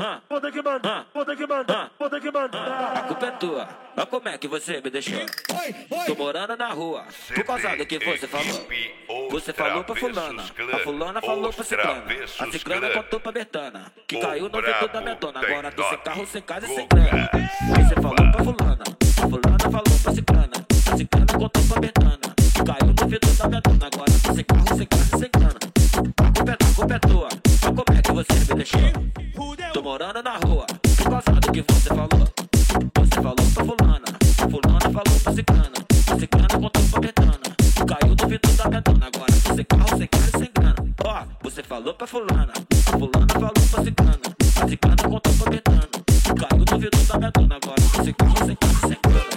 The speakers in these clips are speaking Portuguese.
vou ter que mandar, vou ter que mandar, vou ter que mandar. A culpa é tua, olha como é que você me deixou. Tô morando na rua, por causa do que você falou. Você falou pra fulana, a fulana falou pra ciclana, a ciclana contou pra Bertana, que caiu no vidro da metona. Agora tô sem carro, sem casa e sem grana. Você falou pra fulana, a fulana falou pra ciclana, a ciclana contou pra Bertana, que caiu no vidro da metona. Agora tô sem carro, sem casa e sem grana. A culpa é tua, olha como é que você me deixou. Tô morando na rua, por causa do que você falou. Você falou pra fulana, a fulana falou pra ciclana, a ciclana contou pra Bertana, caiu no vidro da metona. Agora tô sem carro, sem casa e sem grana. Ó, você falou pra fulana, a fulana falou pra ciclana, a ciclana contou pra Bertana, caiu no vidro da metona. Agora tô sem carro, sem casa e sem grana.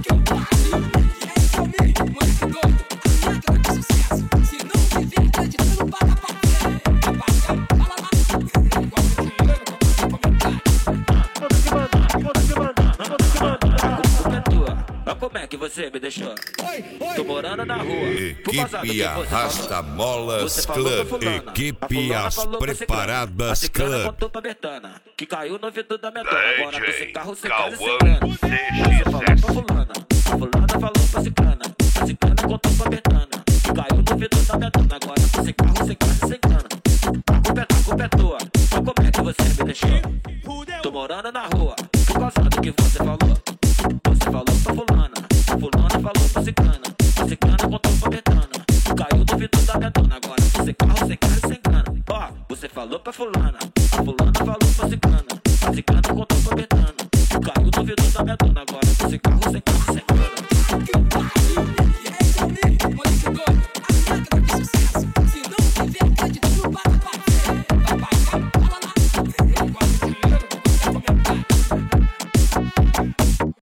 Como é que você me deixou? Tô morando na rua. Equipe Arrasta Molas Clã. Equipe As Preparadas Clã. A ciclana contou pra Bertana, que caiu no vidro da metona. Agora tô sem carro, sem casa e sem grana. Você falou pra fulana, a fulana falou pra ciclana, a ciclana contou pra Bertana, que caiu no vidro da metona. Agora tô sem carro, sem casa e sem grana. A culpa é tua, olha como é que você me deixou. Tô morando na rua, por causa do que você falou. Você falou pra fulana, a fulana falou pra ciclana, a ciclana contou pra Bertana, caiu no vidro da metona. Agora tô sem carro, sem casa e sem grana. Ó, você falou pra fulana, a fulana falou pra ciclana, a ciclana contou pra Bertana, caiu no vidro da metona. Agora tô sem carro, sem casa e sem grana.